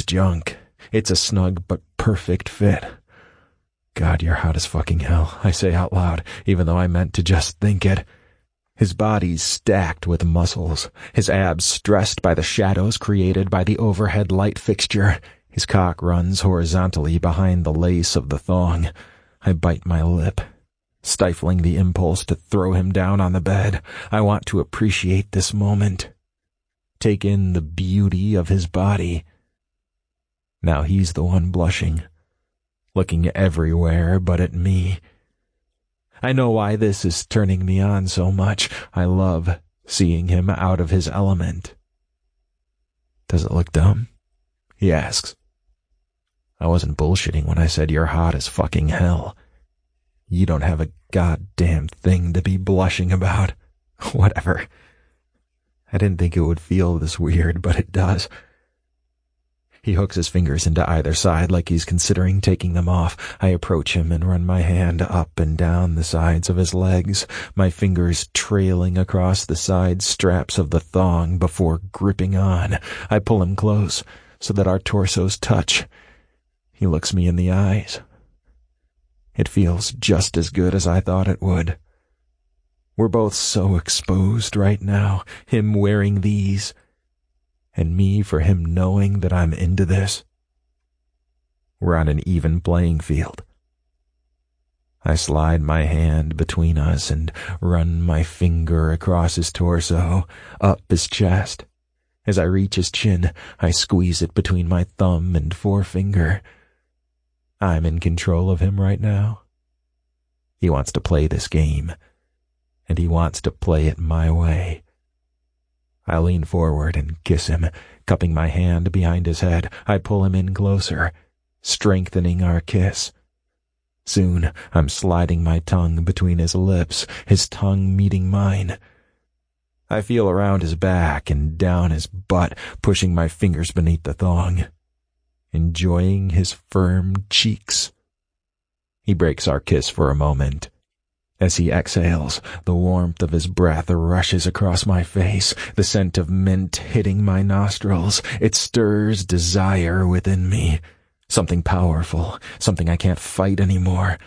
junk. It's a snug but perfect fit. God, you're hot as fucking hell, I say out loud, even though I meant to just think it. His body's stacked with muscles, his abs stressed by the shadows created by the overhead light fixture. His cock runs horizontally behind the lace of the thong. I bite my lip, stifling the impulse to throw him down on the bed. I want to appreciate this moment, take in the beauty of his body. Now he's the one blushing, looking everywhere but at me. I know why this is turning me on so much. I love seeing him out of his element. Does it look dumb? He asks. I wasn't bullshitting when I said you're hot as fucking hell. You don't have a goddamn thing to be blushing about. Whatever. I didn't think it would feel this weird, but it does. He hooks his fingers into either side like he's considering taking them off. I approach him and run my hand up and down the sides of his legs, my fingers trailing across the side straps of the thong before gripping on. I pull him close so that our torsos touch. He looks me in the eyes. It feels just as good as I thought it would. We're both so exposed right now, him wearing these, and me for him knowing that I'm into this. We're on an even playing field. I slide my hand between us and run my finger across his torso, up his chest. As I reach his chin, I squeeze it between my thumb and forefinger. I'm in control of him right now. He wants to play this game, and he wants to play it my way. I lean forward and kiss him, cupping my hand behind his head. I pull him in closer, strengthening our kiss. Soon, I'm sliding my tongue between his lips, his tongue meeting mine. I feel around his back and down his butt, pushing my fingers beneath the thong, enjoying his firm cheeks. He breaks our kiss for a moment. As he exhales, the warmth of his breath rushes across my face, the scent of mint hitting my nostrils. It stirs desire within me, something powerful, something I can't fight anymore.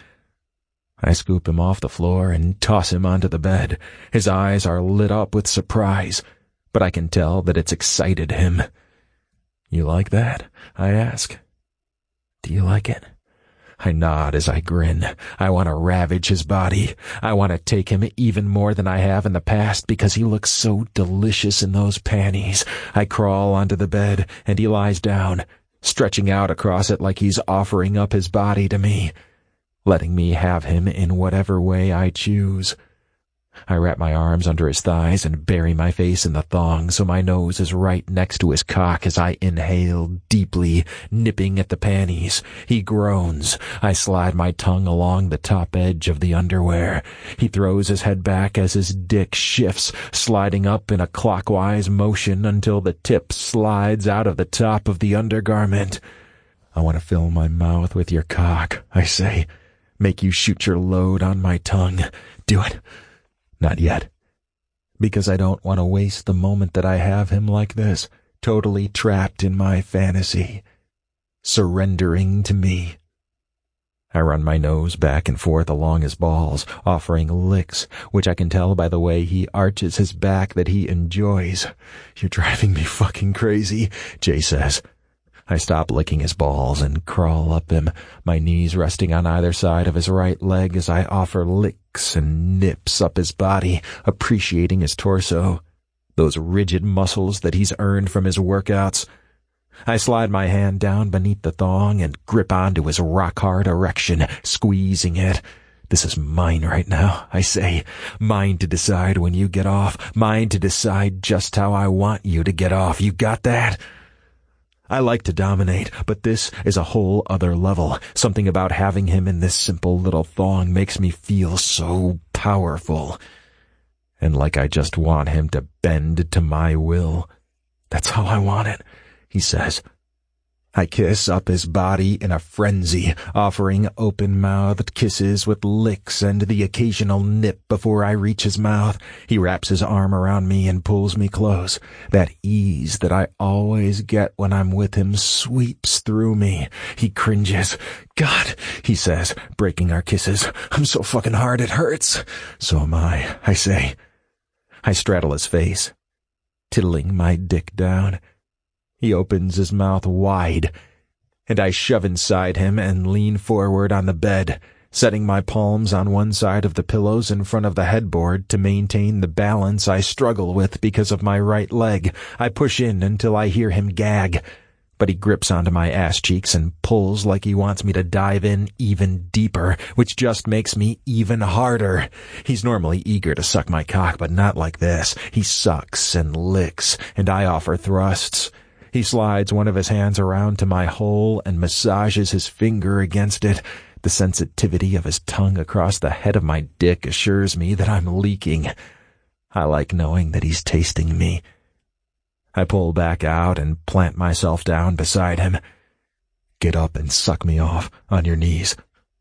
I scoop him off the floor and toss him onto the bed. His eyes are lit up with surprise, but I can tell that it's excited him. You like that? I ask. Do you like it? I nod as I grin. I want to ravage his body. I want to take him even more than I have in the past because he looks so delicious in those panties. I crawl onto the bed and he lies down, stretching out across it like he's offering up his body to me, letting me have him in whatever way I choose. I wrap my arms under his thighs and bury my face in the thong so my nose is right next to his cock as I inhale deeply, nipping at the panties. He groans. I slide my tongue along the top edge of the underwear. He throws his head back as his dick shifts, sliding up in a clockwise motion until the tip slides out of the top of the undergarment. I want to fill my mouth with your cock, I say. Make you shoot your load on my tongue. Do it. Not yet. Because I don't want to waste the moment that I have him like this, totally trapped in my fantasy, surrendering to me. I run my nose back and forth along his balls, offering licks, which I can tell by the way he arches his back that he enjoys. You're driving me fucking crazy, Jay says. I stop licking his balls and crawl up him, my knees resting on either side of his right leg as I offer licks and nips up his body, appreciating his torso, those rigid muscles that he's earned from his workouts. I slide my hand down beneath the thong and grip onto his rock-hard erection, squeezing it. This is mine right now, I say. Mine to decide when you get off. Mine to decide just how I want you to get off. You got that? I like to dominate, but this is a whole other level. Something about having him in this simple little thong makes me feel so powerful. And like I just want him to bend to my will. That's how I want it, he says. I kiss up his body in a frenzy, offering open-mouthed kisses with licks and the occasional nip before I reach his mouth. He wraps his arm around me and pulls me close. That ease that I always get when I'm with him sweeps through me. He cringes. "God," he says, breaking our kisses. "I'm so fucking hard it hurts." "So am I say. I straddle his face, tiddling my dick down. He opens his mouth wide, and I shove inside him and lean forward on the bed, setting my palms on one side of the pillows in front of the headboard to maintain the balance I struggle with because of my right leg. I push in until I hear him gag, but he grips onto my ass cheeks and pulls like he wants me to dive in even deeper, which just makes me even harder. He's normally eager to suck my cock, but not like this. He sucks and licks, and I offer thrusts. He slides one of his hands around to my hole and massages his finger against it. The sensitivity of his tongue across the head of my dick assures me that I'm leaking. I like knowing that he's tasting me. I pull back out and plant myself down beside him. "Get up and suck me off on your knees."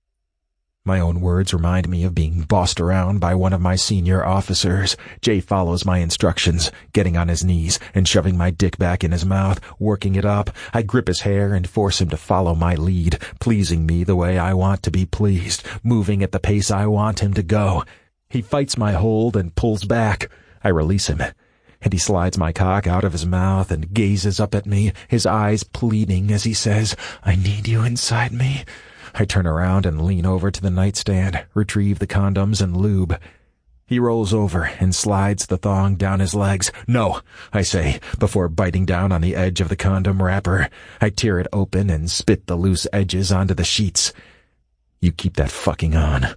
My own words remind me of being bossed around by one of my senior officers. Jay follows my instructions, getting on his knees and shoving my dick back in his mouth, working it up. I grip his hair and force him to follow my lead, pleasing me the way I want to be pleased, moving at the pace I want him to go. He fights my hold and pulls back. I release him, and he slides my cock out of his mouth and gazes up at me, his eyes pleading as he says, "I need you inside me." I turn around and lean over to the nightstand, retrieve the condoms and lube. He rolls over and slides the thong down his legs. "No," I say, before biting down on the edge of the condom wrapper. I tear it open and spit the loose edges onto the sheets. "You keep that fucking on."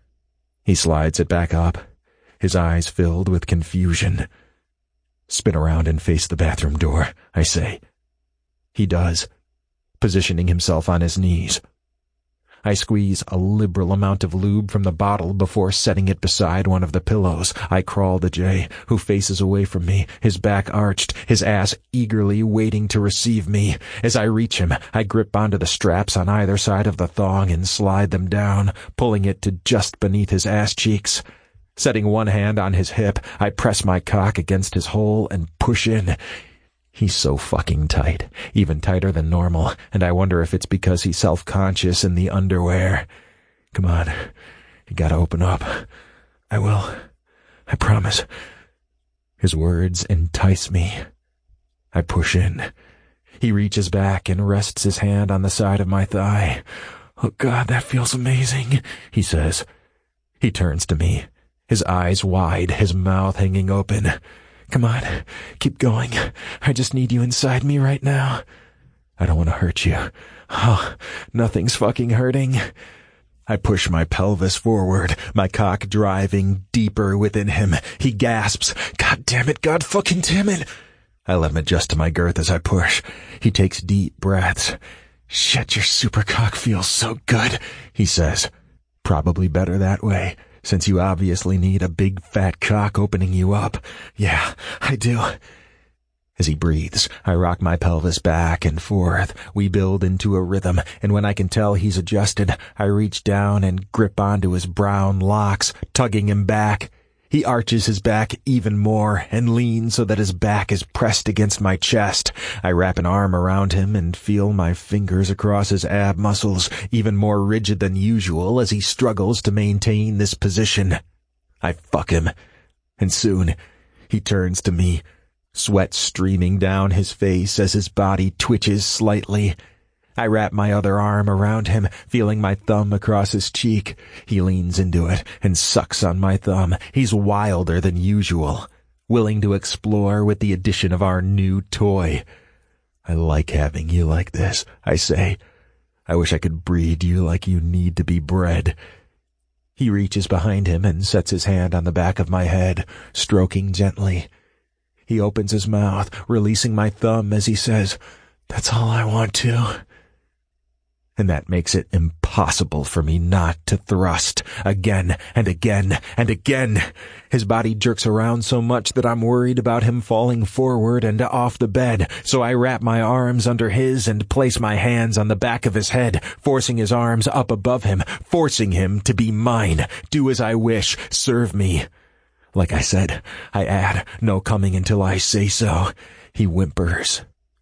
He slides it back up, his eyes filled with confusion. "Spin around and face the bathroom door," I say. He does, positioning himself on his knees. I squeeze a liberal amount of lube from the bottle before setting it beside one of the pillows. I crawl to Jay, who faces away from me, his back arched, his ass eagerly waiting to receive me. As I reach him, I grip onto the straps on either side of the thong and slide them down, pulling it to just beneath his ass cheeks. Setting one hand on his hip, I press my cock against his hole and push in. He's so fucking tight, even tighter than normal, and I wonder if it's because he's self-conscious in the underwear. "Come on, you gotta open up." "I will. I promise." His words entice me. I push in. He reaches back and rests his hand on the side of my thigh. "Oh God, that feels amazing," he says. He turns to me, his eyes wide, his mouth hanging open. "Come on, keep going. I just need you inside me right now." "I don't want to hurt you." "Oh, nothing's fucking hurting." I push my pelvis forward, my cock driving deeper within him. He gasps, "God damn it, God fucking damn it." I let him adjust to my girth as I push. He takes deep breaths. "Shit, your super cock feels so good," he says. "Probably better that way, since you obviously need a big fat cock opening you up." "Yeah, I do." As he breathes, I rock my pelvis back and forth. We build into a rhythm, and when I can tell he's adjusted, I reach down and grip onto his brown locks, tugging him back. He arches his back even more and leans so that his back is pressed against my chest. I wrap an arm around him and feel my fingers across his ab muscles, even more rigid than usual as he struggles to maintain this position. I fuck him, and soon he turns to me, sweat streaming down his face as his body twitches slightly. I wrap my other arm around him, feeling my thumb across his cheek. He leans into it and sucks on my thumb. He's wilder than usual, willing to explore with the addition of our new toy. "I like having you like this," I say. "I wish I could breed you like you need to be bred." He reaches behind him and sets his hand on the back of my head, stroking gently. He opens his mouth, releasing my thumb as he says, "That's all I want to." And that makes it impossible impossible for me not to thrust again and again and again. His body jerks around so much that I'm worried about him falling forward and off the bed, so I wrap my arms under his and place my hands on the back of his head, forcing his arms up above him, forcing him to be mine. Do as I wish. Serve me. Like I said, I add, no coming until I say so. He whimpers.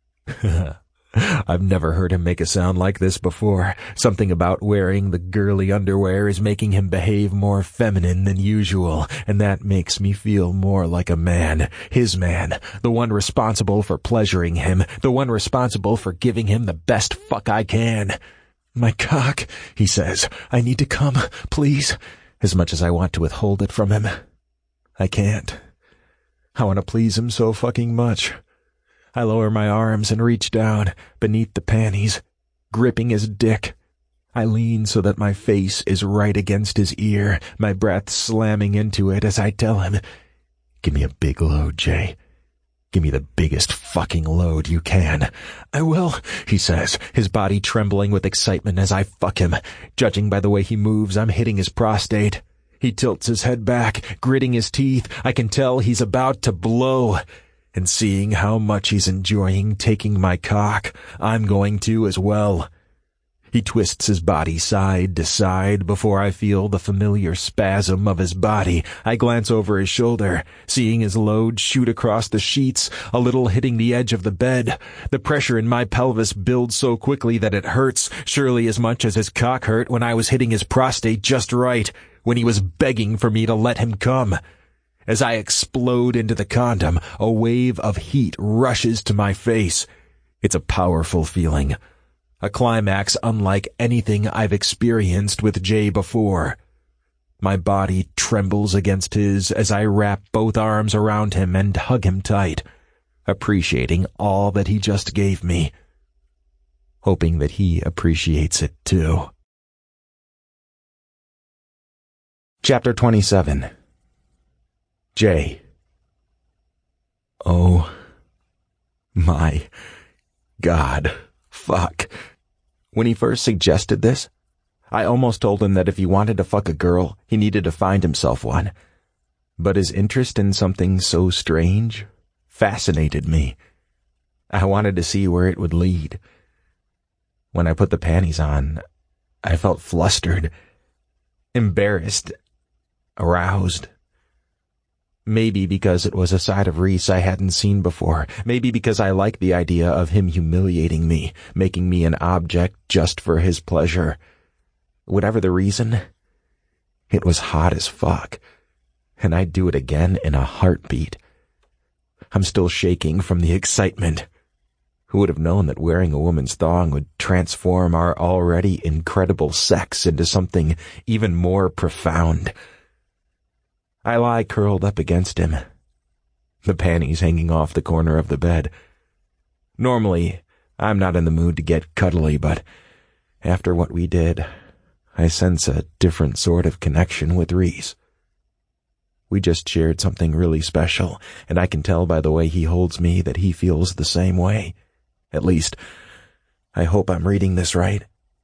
I've never heard him make a sound like this before. Something about wearing the girly underwear is making him behave more feminine than usual, and that makes me feel more like a man. His man. The one responsible for pleasuring him. The one responsible for giving him the best fuck I can. My cock, he says. I need to come, please. As much as I want to withhold it from him, I can't. I want to please him so fucking much. I lower my arms and reach down, beneath the panties, gripping his dick. I lean so that my face is right against his ear, my breath slamming into it as I tell him, "Give me a big load, Jay. Give me the biggest fucking load you can." "I will," he says, his body trembling with excitement as I fuck him. Judging by the way he moves, I'm hitting his prostate. He tilts his head back, gritting his teeth. I can tell he's about to blow. And seeing how much he's enjoying taking my cock, I'm going to as well. He twists his body side to side before I feel the familiar spasm of his body. I glance over his shoulder, seeing his load shoot across the sheets, a little hitting the edge of the bed. The pressure in my pelvis builds so quickly that it hurts, surely as much as his cock hurt when I was hitting his prostate just right, when he was begging for me to let him come. As I explode into the condom, a wave of heat rushes to my face. It's a powerful feeling. A climax unlike anything I've experienced with Jay before. My body trembles against his as I wrap both arms around him and hug him tight, appreciating all that he just gave me, hoping that he appreciates it too. Chapter 27. Jay. Oh my God. Fuck. When he first suggested this, I almost told him that if he wanted to fuck a girl, he needed to find himself one. But his interest in something so strange fascinated me. I wanted to see where it would lead. When I put the panties on, I felt flustered, embarrassed, aroused. Maybe because it was a side of Reese I hadn't seen before. Maybe because I liked the idea of him humiliating me, making me an object just for his pleasure. Whatever the reason, it was hot as fuck, and I'd do it again in a heartbeat. I'm still shaking from the excitement. Who would have known that wearing a woman's thong would transform our already incredible sex into something even more profound? I lie curled up against him, the panties hanging off the corner of the bed. Normally, I'm not in the mood to get cuddly, but after what we did, I sense a different sort of connection with Reese. We just shared something really special, and I can tell by the way he holds me that he feels the same way. At least, I hope I'm reading this right.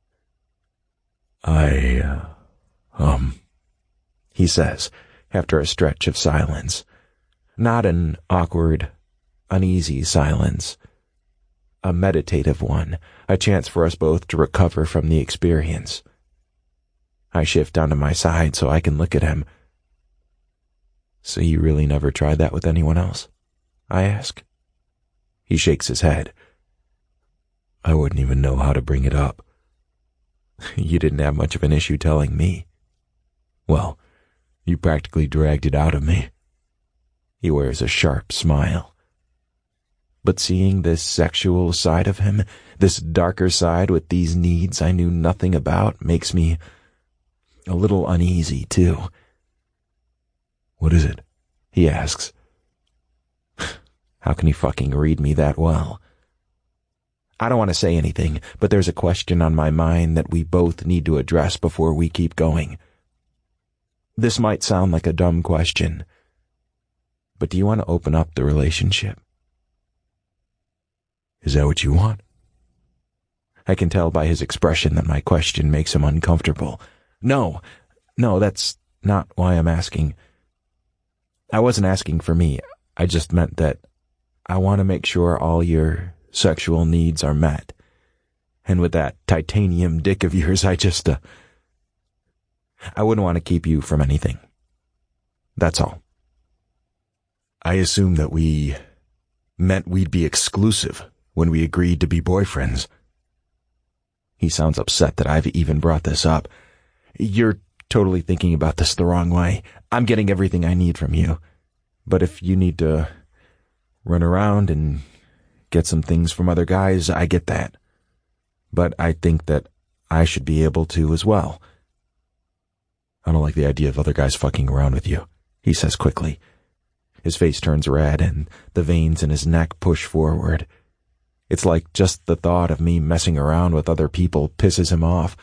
He says, after a stretch of silence. Not an awkward, uneasy silence. A meditative one, a chance for us both to recover from the experience. I shift onto my side so I can look at him. "So you really never tried that with anyone else?" I ask. He shakes his head. "I wouldn't even know how to bring it up." "You didn't have much of an issue telling me." "Well, you practically dragged it out of me." He wears a sharp smile. But seeing this sexual side of him, this darker side with these needs I knew nothing about, makes me a little uneasy, too. "What is it?" he asks. How can he fucking read me that well? I don't want to say anything, but there's a question on my mind that we both need to address before we keep going. This might sound like a dumb question, but do you want to open up the relationship? Is that what you want? I can tell by his expression that my question makes him uncomfortable. No, that's not why I'm asking. I wasn't asking for me. I just meant that I want to make sure all your sexual needs are met. And with that titanium dick of yours, I wouldn't want to keep you from anything. That's all. I assumed that we meant we'd be exclusive when we agreed to be boyfriends. He sounds upset that I've even brought this up. You're totally thinking about this the wrong way. I'm getting everything I need from you. But if you need to run around and get some things from other guys, I get that. But I think that I should be able to as well. I don't like the idea of other guys fucking around with you, he says quickly. His face turns red and the veins in his neck push forward. It's like just the thought of me messing around with other people pisses him off.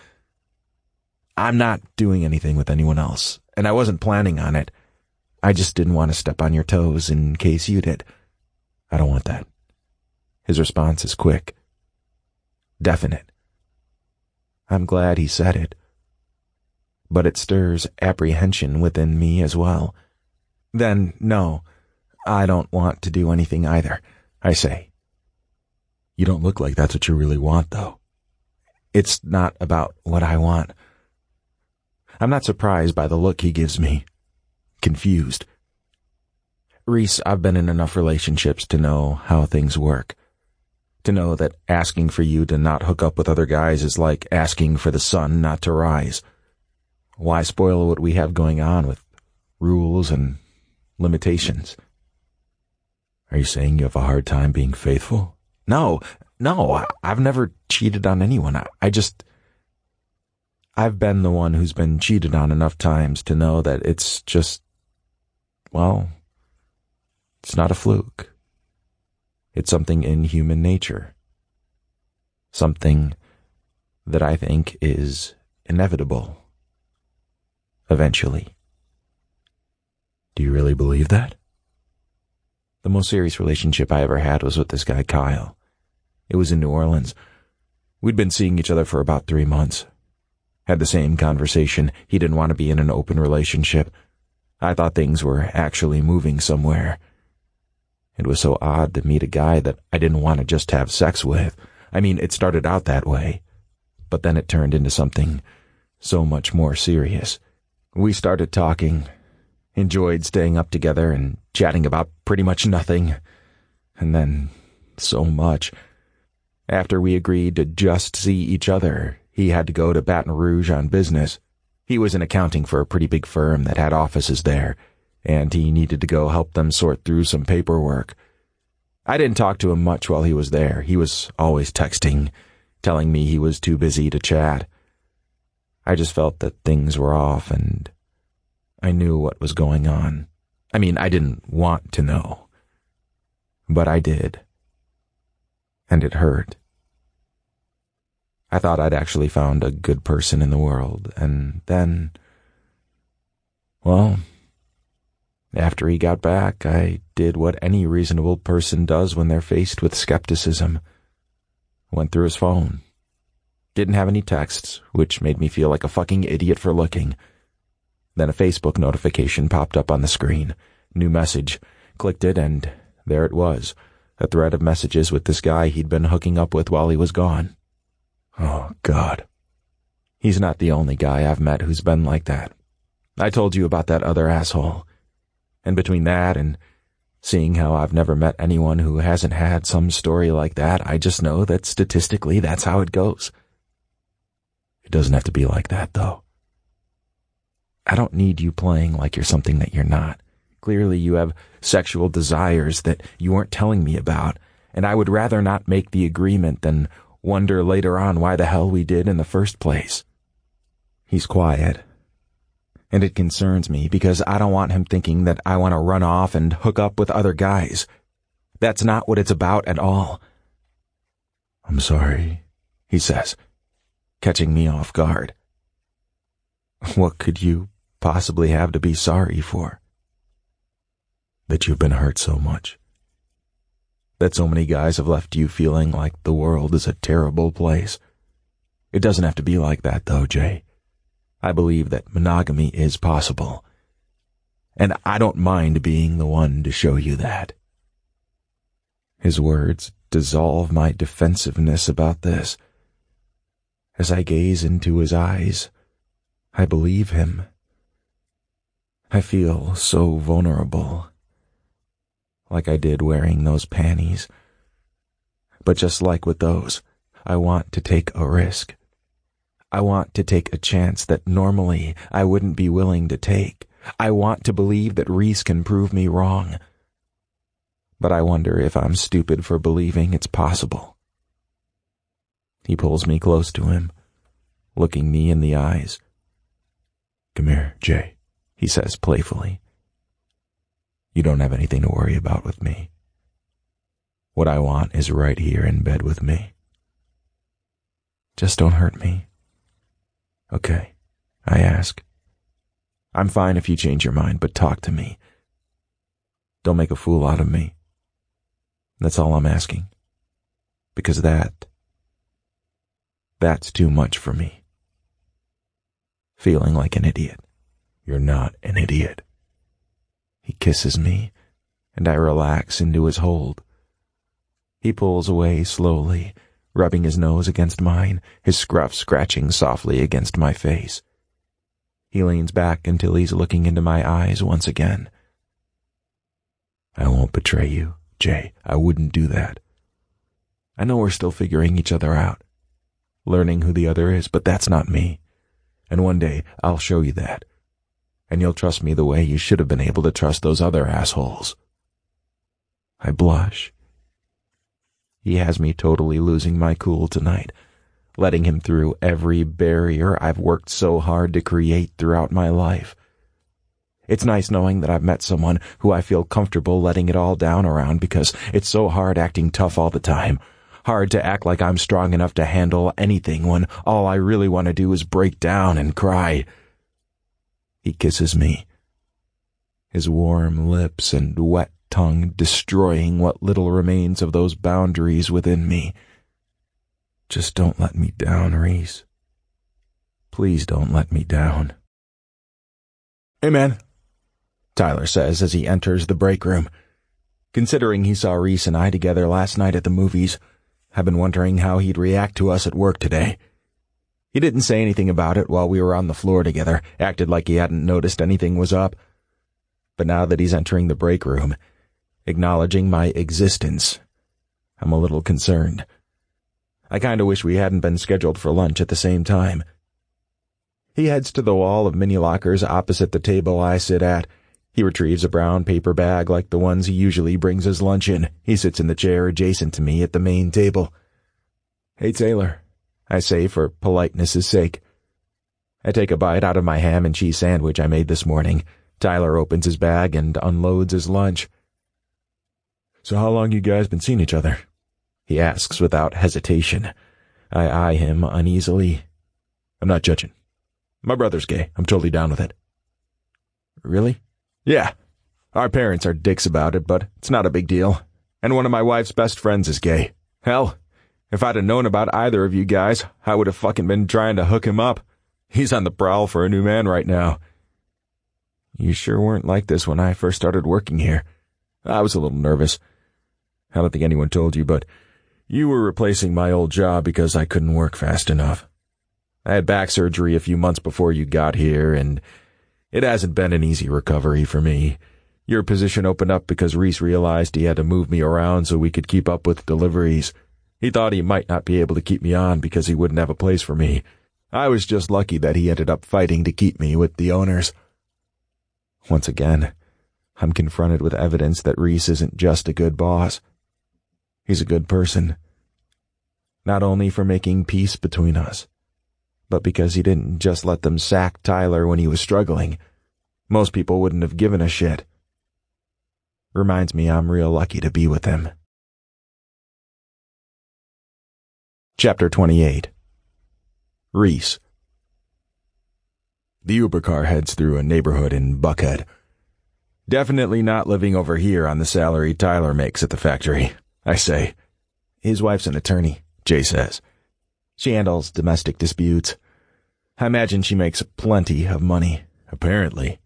I'm not doing anything with anyone else, and I wasn't planning on it. I just didn't want to step on your toes in case you did. I don't want that. His response is quick. Definite. I'm glad he said it. But it stirs apprehension within me as well. Then, no, I don't want to do anything either, I say. You don't look like that's what you really want, though. It's not about what I want. I'm not surprised by the look he gives me. Confused. Reese, I've been in enough relationships to know how things work. To know that asking for you to not hook up with other guys is like asking for the sun not to rise. Why spoil what we have going on with rules and limitations? Are you saying you have a hard time being faithful? No, I've never cheated on anyone. I've been the one who's been cheated on enough times to know that it's just, well, it's not a fluke. It's something in human nature. Something that I think is inevitable. Eventually. Do you really believe that? The most serious relationship I ever had was with this guy, Kyle. It was in New Orleans. We'd been seeing each other for about 3 months. Had the same conversation. He didn't want to be in an open relationship. I thought things were actually moving somewhere. It was so odd to meet a guy that I didn't want to just have sex with. I mean, it started out that way. But then it turned into something so much more serious. We started talking, enjoyed staying up together and chatting about pretty much nothing. And then so much. After we agreed to just see each other, he had to go to Baton Rouge on business. He was in accounting for a pretty big firm that had offices there, and he needed to go help them sort through some paperwork. I didn't talk to him much while he was there. He was always texting, telling me he was too busy to chat. I just felt that things were off, and I knew what was going on. I mean, I didn't want to know, but I did, and it hurt. I thought I'd actually found a good person in the world, and then, well, after he got back, I did what any reasonable person does when they're faced with skepticism. Went through his phone. Didn't have any texts, which made me feel like a fucking idiot for looking. Then a Facebook notification popped up on the screen. New message. Clicked it, and there it was. A thread of messages with this guy he'd been hooking up with while he was gone. Oh, God. He's not the only guy I've met who's been like that. I told you about that other asshole. And between that and seeing how I've never met anyone who hasn't had some story like that, I just know that statistically that's how it goes. It doesn't have to be like that, though. I don't need you playing like you're something that you're not. Clearly you have sexual desires that you weren't telling me about, and I would rather not make the agreement than wonder later on why the hell we did in the first place. He's quiet, and it concerns me because I don't want him thinking that I want to run off and hook up with other guys. That's not what it's about at all. I'm sorry, he says, catching me off guard. What could you possibly have to be sorry for? That you've been hurt so much. That so many guys have left you feeling like the world is a terrible place. It doesn't have to be like that, though, Jay. I believe that monogamy is possible. And I don't mind being the one to show you that. His words dissolve my defensiveness about this. As I gaze into his eyes, I believe him. I feel so vulnerable, like I did wearing those panties. But just like with those, I want to take a risk. I want to take a chance that normally I wouldn't be willing to take. I want to believe that Reese can prove me wrong. But I wonder if I'm stupid for believing it's possible. He pulls me close to him, looking me in the eyes. "Come here, Jay," he says playfully. "You don't have anything to worry about with me. What I want is right here in bed with me. Just don't hurt me." "Okay," I ask. "I'm fine if you change your mind, but talk to me. Don't make a fool out of me. That's all I'm asking. Because that's too much for me. Feeling like an idiot." "You're not an idiot." He kisses me, and I relax into his hold. He pulls away slowly, rubbing his nose against mine, his scruff scratching softly against my face. He leans back until he's looking into my eyes once again. "I won't betray you, Jay. I wouldn't do that. I know we're still figuring each other out, learning who the other is, but that's not me. And one day I'll show you that. And you'll trust me the way you should have been able to trust those other assholes." I blush. He has me totally losing my cool tonight, letting him through every barrier I've worked so hard to create throughout my life. It's nice knowing that I've met someone who I feel comfortable letting it all down around, because it's so hard acting tough all the time. Hard to act like I'm strong enough to handle anything when all I really want to do is break down and cry. He kisses me, his warm lips and wet tongue destroying what little remains of those boundaries within me. Just don't let me down, Reese. Please don't let me down. "Hey, man," Tyler says as he enters the break room. Considering he saw Reese and I together last night at the movies, I've been wondering how he'd react to us at work today. He didn't say anything about it while we were on the floor together, acted like he hadn't noticed anything was up. But now that he's entering the break room, acknowledging my existence, I'm a little concerned. I kinda wish we hadn't been scheduled for lunch at the same time. He heads to the wall of mini lockers opposite the table I sit at. He retrieves a brown paper bag like the ones he usually brings his lunch in. He sits in the chair adjacent to me at the main table. "Hey, Taylor," I say for politeness' sake. I take a bite out of my ham and cheese sandwich I made this morning. Tyler opens his bag and unloads his lunch. "So how long you guys been seeing each other?" he asks without hesitation. I eye him uneasily. "I'm not judging. My brother's gay. I'm totally down with it." "Really?" "Yeah. Our parents are dicks about it, but it's not a big deal. And one of my wife's best friends is gay. Hell, if I'd have known about either of you guys, I would have fucking been trying to hook him up. He's on the prowl for a new man right now." "You sure weren't like this when I first started working here." "I was a little nervous. I don't think anyone told you, but you were replacing my old job because I couldn't work fast enough. I had back surgery a few months before you got here, and it hasn't been an easy recovery for me. Your position opened up because Reese realized he had to move me around so we could keep up with deliveries. He thought he might not be able to keep me on because he wouldn't have a place for me. I was just lucky that he ended up fighting to keep me with the owners." Once again, I'm confronted with evidence that Reese isn't just a good boss. He's a good person. Not only for making peace between us, but because he didn't just let them sack Tyler when he was struggling. Most people wouldn't have given a shit. Reminds me I'm real lucky to be with him. Chapter 28. Reese. The Uber car heads through a neighborhood in Buckhead. Definitely not living over here on the salary Tyler makes at the factory, I say. His wife's an attorney, Jay says. She handles domestic disputes. I imagine she makes plenty of money, apparently.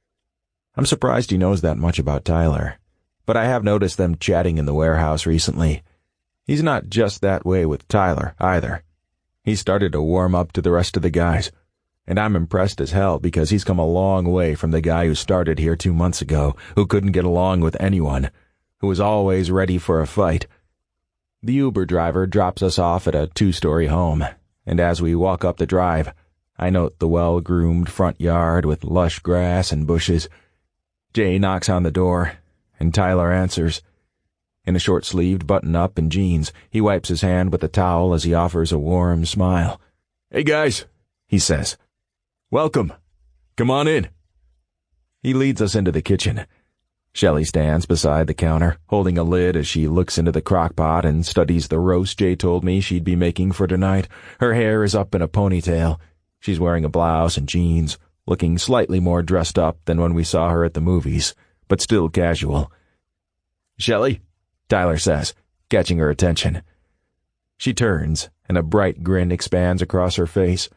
I'm surprised he knows that much about Tyler, but I have noticed them chatting in the warehouse recently. He's not just that way with Tyler, either. He's started to warm up to the rest of the guys, and I'm impressed as hell because he's come a long way from the guy who started here 2 months ago, who couldn't get along with anyone, who was always ready for a fight. The Uber driver drops us off at a 2-story home, and as we walk up the drive, I note the well-groomed front yard with lush grass and bushes. Jay knocks on the door, and Tyler answers. In a short-sleeved button-up and jeans, he wipes his hand with a towel as he offers a warm smile. "Hey guys," he says. "Welcome. Come on in." He leads us into the kitchen. Shelley stands beside the counter, holding a lid as she looks into the crock-pot and studies the roast Jay told me she'd be making for tonight. Her hair is up in a ponytail. She's wearing a blouse and jeans, looking slightly more dressed up than when we saw her at the movies, but still casual. "Shelley," Tyler says, catching her attention. She turns, and a bright grin expands across her face.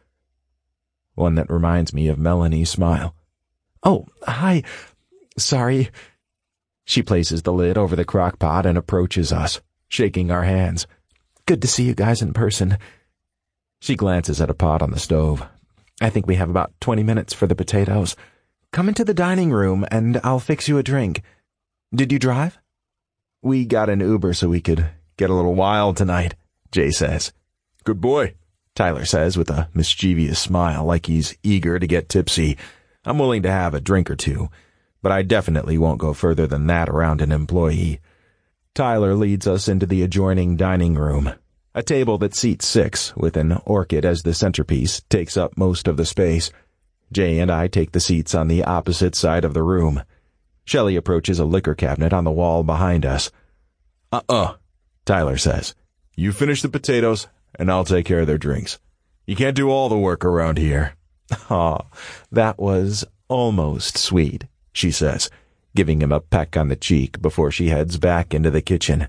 One that reminds me of Melanie's smile. "Oh, hi. Sorry." She places the lid over the crock pot and approaches us, shaking our hands. "Good to see you guys in person." She glances at a pot on the stove. "I think we have about 20 minutes for the potatoes. Come into the dining room and I'll fix you a drink. Did you drive?" "We got an Uber so we could get a little wild tonight," Jay says. "Good boy," Tyler says with a mischievous smile, like he's eager to get tipsy. I'm willing to have a drink or two, but I definitely won't go further than that around an employee. Tyler leads us into the adjoining dining room. A table that seats 6, with an orchid as the centerpiece, takes up most of the space. Jay and I take the seats on the opposite side of the room. Shelley approaches a liquor cabinet on the wall behind us. Tyler says. "You finish the potatoes, and I'll take care of their drinks. You can't do all the work around here." "Aw, that was almost sweet," she says, giving him a peck on the cheek before she heads back into the kitchen.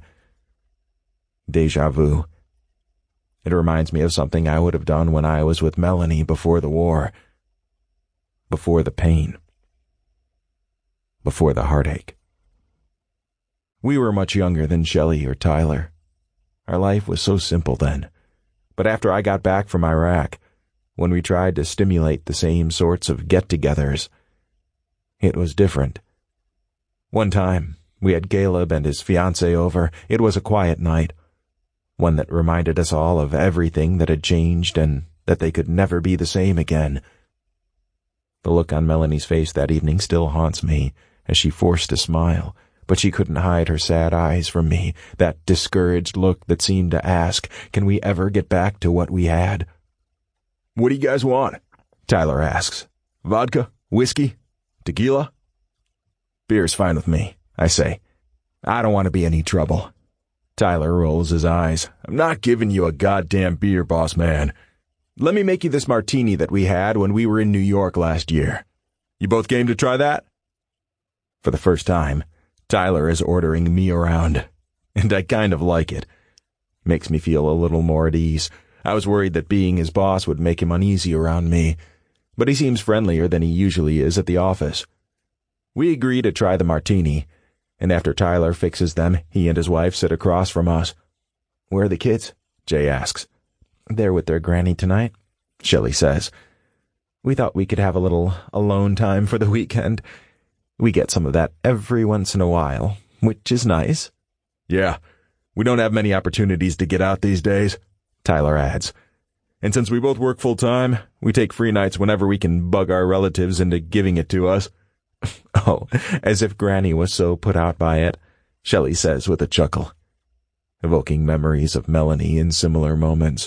Deja vu. It reminds me of something I would have done when I was with Melanie before the war. Before the pain. Before the heartache. We were much younger than Shelley or Tyler. Our life was so simple then. But after I got back from Iraq, when we tried to stimulate the same sorts of get-togethers, it was different. One time, we had Caleb and his fiancée over. It was a quiet night, one that reminded us all of everything that had changed and that they could never be the same again. The look on Melanie's face that evening still haunts me, as she forced a smile, but she couldn't hide her sad eyes from me, that discouraged look that seemed to ask, can we ever get back to what we had? "What do you guys want?" Tyler asks. "Vodka? Whiskey? Tequila?" "Beer's fine with me," I say. "I don't want to be any trouble." Tyler rolls his eyes. "I'm not giving you a goddamn beer, boss man. Let me make you this martini that we had when we were in New York last year. You both game to try that?" For the first time, Tyler is ordering me around, and I kind of like it. Makes me feel a little more at ease. I was worried that being his boss would make him uneasy around me, but he seems friendlier than he usually is at the office. We agree to try the martini, and after Tyler fixes them, he and his wife sit across from us. "Where are the kids?" Jay asks. "They're with their granny tonight," Shelley says. "We thought we could have a little alone time for the weekend. We get some of that every once in a while, which is nice." "Yeah, we don't have many opportunities to get out these days," Tyler adds. "And since we both work full-time, we take free nights whenever we can bug our relatives into giving it to us." "Oh, as if Granny was so put out by it," Shelley says with a chuckle, evoking memories of Melanie in similar moments.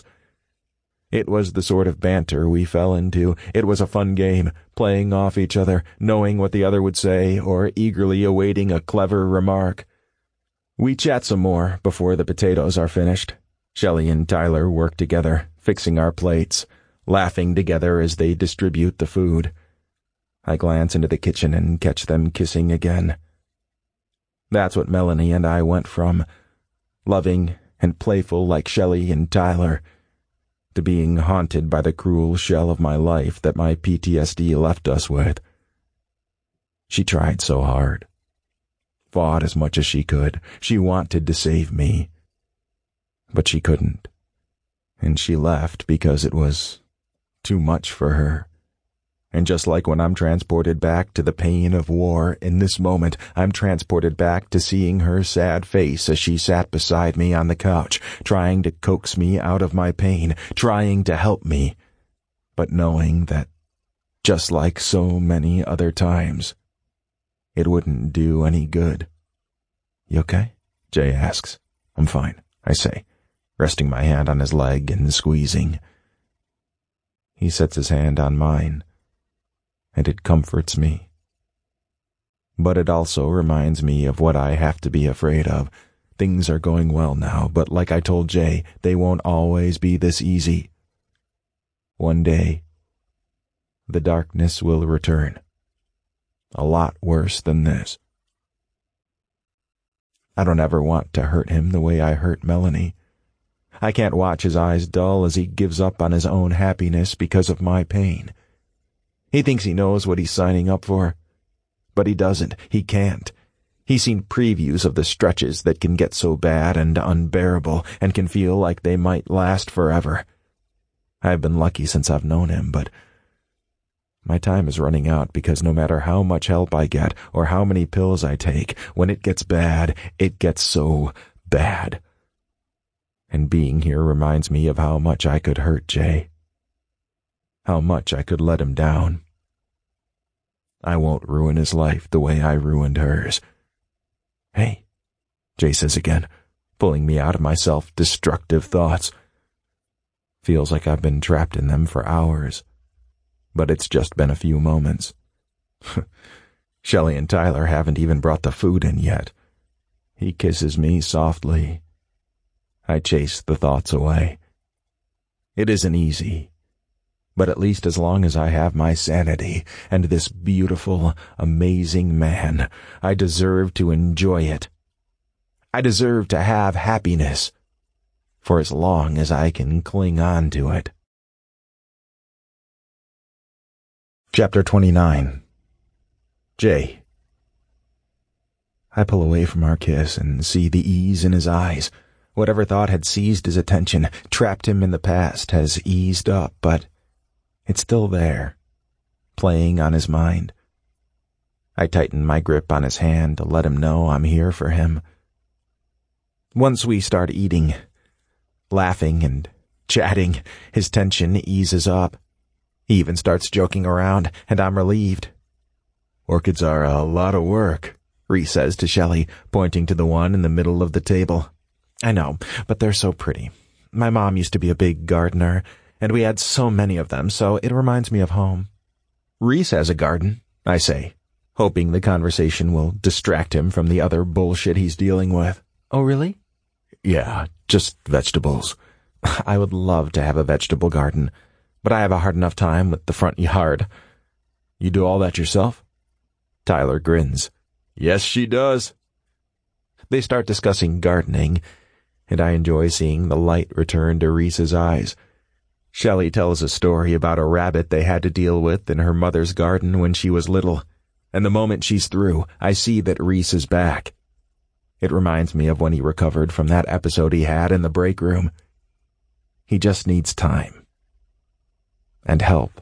It was the sort of banter we fell into. It was a fun game, playing off each other, knowing what the other would say, or eagerly awaiting a clever remark. We chat some more before the potatoes are finished. Shelley and Tyler work together, fixing our plates, laughing together as they distribute the food. I glance into the kitchen and catch them kissing again. That's what Melanie and I went from, loving and playful like Shelley and Tyler, to being haunted by the cruel shell of my life that my PTSD left us with. She tried so hard, fought as much as she could. She wanted to save me, but she couldn't, and she left because it was too much for her. And just like when I'm transported back to the pain of war, in this moment, I'm transported back to seeing her sad face as she sat beside me on the couch, trying to coax me out of my pain, trying to help me, but knowing that, just like so many other times, it wouldn't do any good. "You okay?" Jay asks. "I'm fine," I say, resting my hand on his leg and squeezing. He sets his hand on mine, and it comforts me. But it also reminds me of what I have to be afraid of. Things are going well now, but like I told Jay, they won't always be this easy. One day, the darkness will return. A lot worse than this. I don't ever want to hurt him the way I hurt Melanie. I can't watch his eyes dull as he gives up on his own happiness because of my pain. He thinks he knows what he's signing up for, but he doesn't. He can't. He's seen previews of the stretches that can get so bad and unbearable and can feel like they might last forever. I've been lucky since I've known him, but my time is running out because no matter how much help I get or how many pills I take, when it gets bad, it gets so bad. And being here reminds me of how much I could hurt Jay. How much I could let him down. I won't ruin his life the way I ruined hers. "Hey," Jay says again, pulling me out of my self-destructive thoughts. Feels like I've been trapped in them for hours. But it's just been a few moments. Shelley and Tyler haven't even brought the food in yet. He kisses me softly. I chase the thoughts away. It isn't easy, but at least as long as I have my sanity and this beautiful, amazing man, I deserve to enjoy it. I deserve to have happiness, for as long as I can cling on to it. Chapter 29. Jay. I pull away from our kiss and see the ease in his eyes. Whatever thought had seized his attention, trapped him in the past, has eased up, but it's still there, playing on his mind. I tighten my grip on his hand to let him know I'm here for him. Once we start eating, laughing and chatting, his tension eases up. He even starts joking around, and I'm relieved. "Orchids are a lot of work," Reese says to Shelley, pointing to the one in the middle of the table. "I know, but they're so pretty. My mom used to be a big gardener, and we had so many of them, so it reminds me of home." "Reese has a garden," I say, hoping the conversation will distract him from the other bullshit he's dealing with. "Oh, really?" "Yeah, just vegetables. I would love to have a vegetable garden, but I have a hard enough time with the front yard." "You do all that yourself?" Tyler grins. "Yes, she does." They start discussing gardening, and I enjoy seeing the light return to Reese's eyes. Shelley tells a story about a rabbit they had to deal with in her mother's garden when she was little, and the moment she's through, I see that Reese is back. It reminds me of when he recovered from that episode he had in the break room. He just needs time. And help.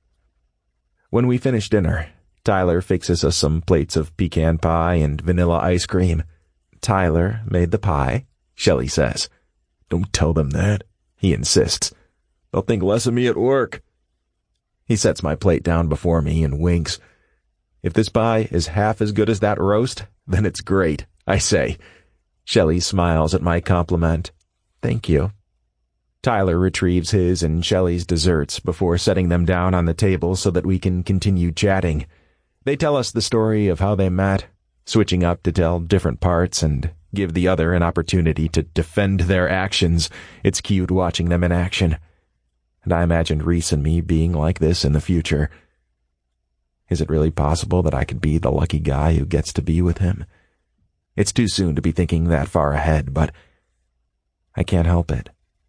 When we finish dinner, Tyler fixes us some plates of pecan pie and vanilla ice cream. "Tyler made the pie," Shelley says. "Don't tell them that," he insists. "They'll think less of me at work." He sets my plate down before me and winks. "If this pie is half as good as that roast, then it's great," I say. Shelley smiles at my compliment. "Thank you." Tyler retrieves his and Shelley's desserts before setting them down on the table so that we can continue chatting. They tell us the story of how they met, switching up to tell different parts and give the other an opportunity to defend their actions. It's cute watching them in action. And I imagined Reese and me being like this in the future. Is it really possible that I could be the lucky guy who gets to be with him? It's too soon to be thinking that far ahead, but I can't help it.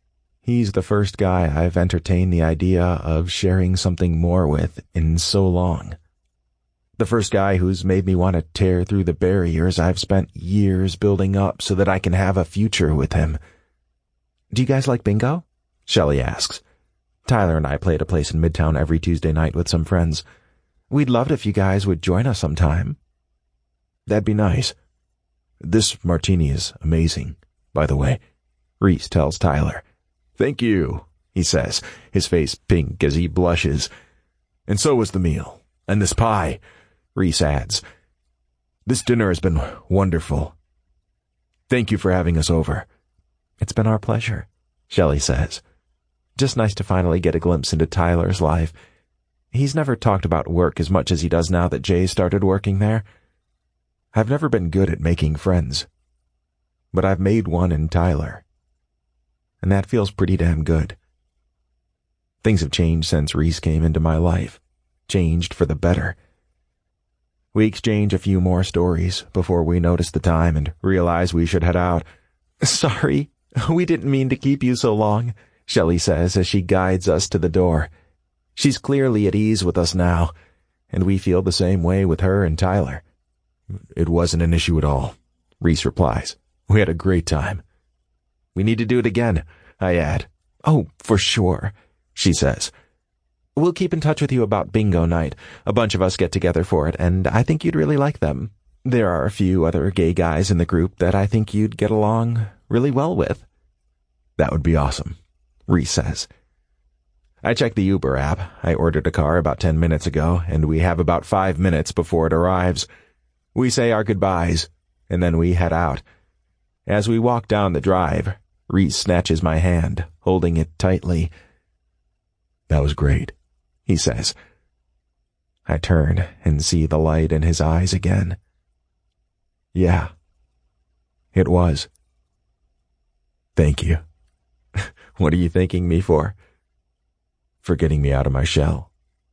He's the first guy I've entertained the idea of sharing something more with in so long. The first guy who's made me want to tear through the barriers I've spent years building up so that I can have a future with him. Do you guys like bingo? Shelley asks. Tyler and I play at a place in Midtown every Tuesday night with some friends. We'd love it if you guys would join us sometime. That'd be nice. This martini is amazing, by the way, Reese tells Tyler. Thank you, he says, his face pink as he blushes. And so was the meal. And this pie, Reese adds. This dinner has been wonderful. Thank you for having us over. It's been our pleasure, Shelley says. Just nice to finally get a glimpse into Tyler's life. He's never talked about work as much as he does now that Jay started working there. I've never been good at making friends, but I've made one in Tyler. And that feels pretty damn good. Things have changed since Reese came into my life. Changed for the better. We exchange a few more stories before we notice the time and realize we should head out. Sorry, we didn't mean to keep you so long, Shelley says as she guides us to the door. She's clearly at ease with us now, and we feel the same way with her and Tyler. It wasn't an issue at all, Reese replies. We had a great time. We need to do it again, I add. Oh, for sure, she says. We'll keep in touch with you about bingo night. A bunch of us get together for it, and I think you'd really like them. There are a few other gay guys in the group that I think you'd get along really well with. That would be awesome, Reese says. I check the Uber app. I ordered a car about 10 minutes ago, and we have about 5 minutes before it arrives. We say our goodbyes, and then we head out. As we walk down the drive, Reese snatches my hand, holding it tightly. That was great, he says. I turn and see the light in his eyes again. Yeah, it was. Thank you. What are you thanking me for? For getting me out of my shell.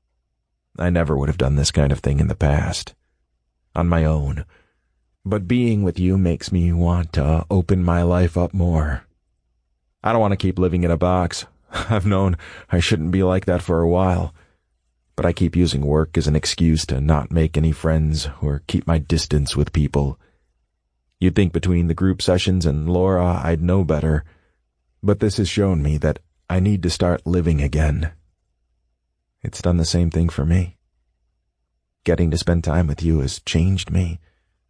I never would have done this kind of thing in the past. On my own. But being with you makes me want to open my life up more. I don't want to keep living in a box. I've known I shouldn't be like that for a while. But I keep using work as an excuse to not make any friends or keep my distance with people. You'd think between the group sessions and Laura I'd know better. But this has shown me that I need to start living again. It's done the same thing for me. Getting to spend time with you has changed me.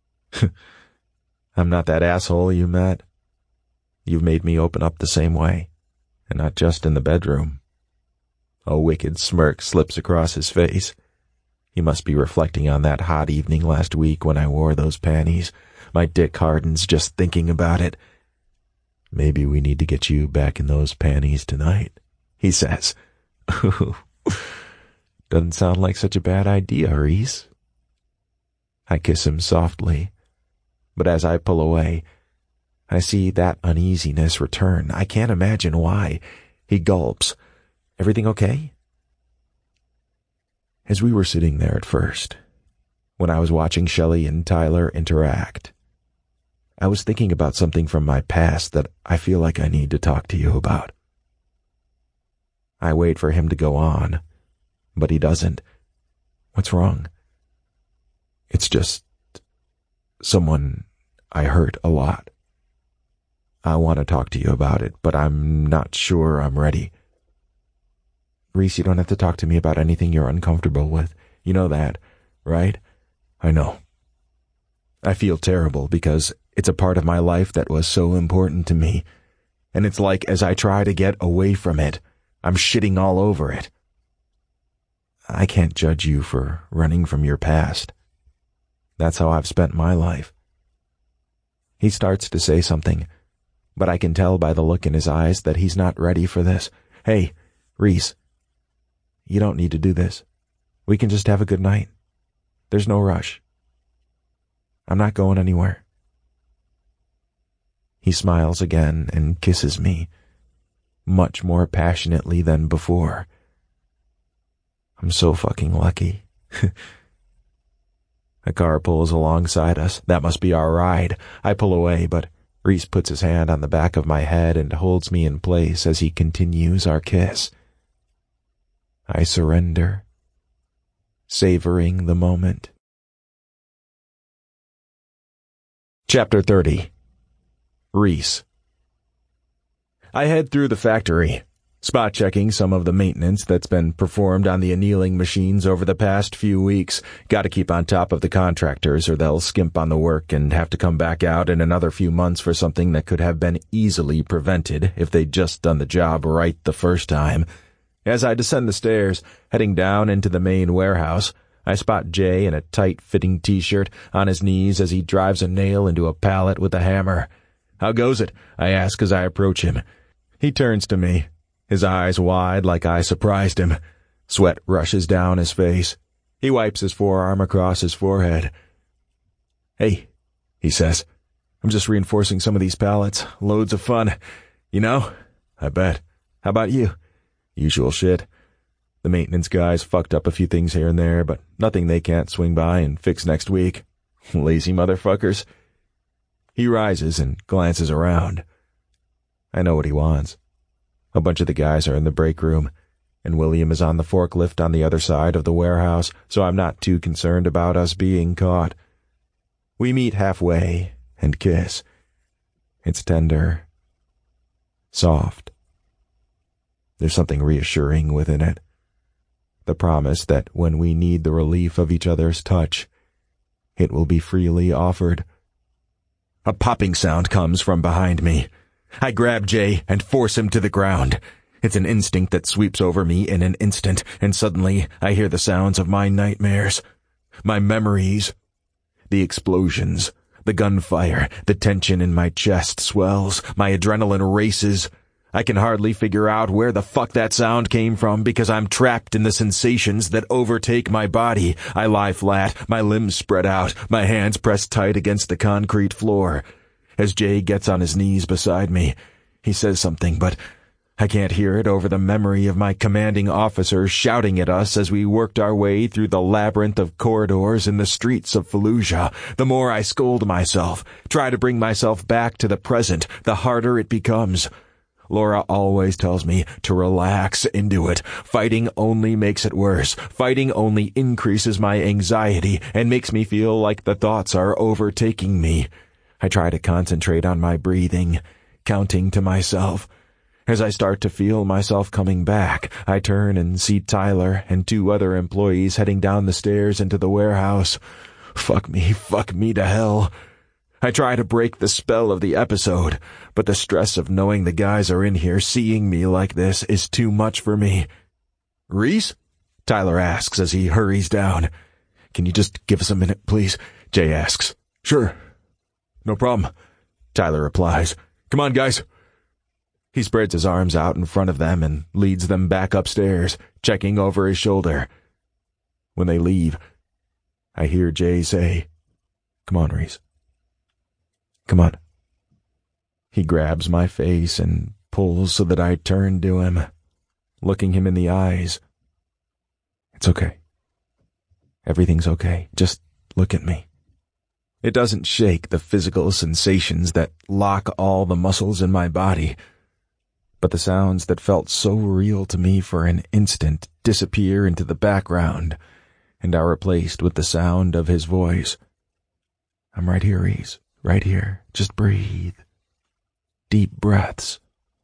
I'm not that asshole you met. You've made me open up the same way, and not just in the bedroom. A wicked smirk slips across his face. He must be reflecting on that hot evening last week when I wore those panties. My dick hardens just thinking about it. Maybe we need to get you back in those panties tonight, he says. Doesn't sound like such a bad idea, Reese. I kiss him softly, but as I pull away, I see that uneasiness return. I can't imagine why. He gulps. Everything okay? As we were sitting there at first, when I was watching Shelley and Tyler interact, I was thinking about something from my past that I feel like I need to talk to you about. I wait for him to go on, but he doesn't. What's wrong? It's just someone I hurt a lot. I want to talk to you about it, but I'm not sure I'm ready. Reese, you don't have to talk to me about anything you're uncomfortable with. You know that, right? I know. I feel terrible because it's a part of my life that was so important to me, and it's like as I try to get away from it, I'm shitting all over it. I can't judge you for running from your past. That's how I've spent my life. He starts to say something, but I can tell by the look in his eyes that he's not ready for this. Hey, Reese, you don't need to do this. We can just have a good night. There's no rush. I'm not going anywhere. He smiles again and kisses me, much more passionately than before. I'm so fucking lucky. A car pulls alongside us. That must be our ride. I pull away, but Reese puts his hand on the back of my head and holds me in place as he continues our kiss. I surrender, savoring the moment. Chapter 30. Reese. I head through the factory, spot checking some of the maintenance that's been performed on the annealing machines over the past few weeks. Gotta keep on top of the contractors or they'll skimp on the work and have to come back out in another few months for something that could have been easily prevented if they'd just done the job right the first time. As I descend the stairs, heading down into the main warehouse, I spot Jay in a tight-fitting t-shirt on his knees as he drives a nail into a pallet with a hammer. "How goes it?" I ask as I approach him. He turns to me, his eyes wide like I surprised him. Sweat rushes down his face. He wipes his forearm across his forehead. "Hey," he says, "I'm just reinforcing some of these pallets. Loads of fun. You know?" "I bet. How about you?" "Usual shit. The maintenance guys fucked up a few things here and there, but nothing they can't swing by and fix next week. Lazy motherfuckers." He rises and glances around. I know what he wants. A bunch of the guys are in the break room, and William is on the forklift on the other side of the warehouse, so I'm not too concerned about us being caught. We meet halfway and kiss. It's tender, soft. There's something reassuring within it. The promise that when we need the relief of each other's touch, it will be freely offered. A popping sound comes from behind me. I grab Jay and force him to the ground. It's an instinct that sweeps over me in an instant, and suddenly I hear the sounds of my nightmares, my memories. The explosions, the gunfire, the tension in my chest swells, my adrenaline races. I can hardly figure out where the fuck that sound came from because I'm trapped in the sensations that overtake my body. I lie flat, my limbs spread out, my hands pressed tight against the concrete floor. As Jay gets on his knees beside me, he says something, but I can't hear it over the memory of my commanding officer shouting at us as we worked our way through the labyrinth of corridors in the streets of Fallujah. The more I scold myself, try to bring myself back to the present, the harder it becomes. Laura always tells me to relax into it. Fighting only makes it worse. Fighting only increases my anxiety and makes me feel like the thoughts are overtaking me. I try to concentrate on my breathing, counting to myself. As I start to feel myself coming back, I turn and see Tyler and 2 other employees heading down the stairs into the warehouse. Fuck me to hell. I try to break the spell of the episode, but the stress of knowing the guys are in here seeing me like this is too much for me. "Reese?" Tyler asks as he hurries down. "Can you just give us a minute, please?" Jay asks. "Sure. No problem," Tyler replies. "Come on, guys." He spreads his arms out in front of them and leads them back upstairs, checking over his shoulder. When they leave, I hear Jay say, "Come on, Reese. Come on." He grabs my face and pulls so that I turn to him, looking him in the eyes. "It's okay. Everything's okay. Just look at me." It doesn't shake the physical sensations that lock all the muscles in my body, but the sounds that felt so real to me for an instant disappear into the background and are replaced with the sound of his voice. "I'm right here, Reese. Right here. Just breathe. Deep breaths."